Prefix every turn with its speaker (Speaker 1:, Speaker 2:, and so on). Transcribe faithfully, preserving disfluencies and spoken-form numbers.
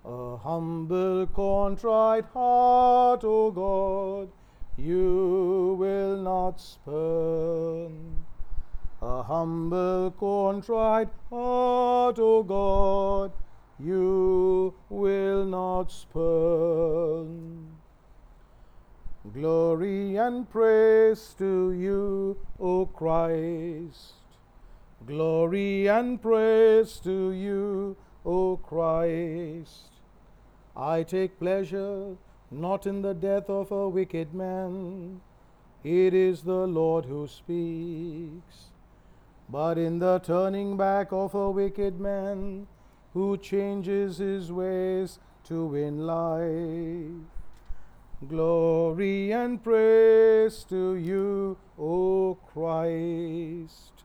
Speaker 1: A humble, contrite heart, O God, you will not spurn. A humble, contrite heart, O God, you will not spurn. Glory and praise to you, O Christ. Glory and praise to you, O Christ. I take pleasure not in the death of a wicked man. It is the Lord who speaks. But in the turning back of a wicked man who changes his ways to win life. Glory and praise to you, O Christ.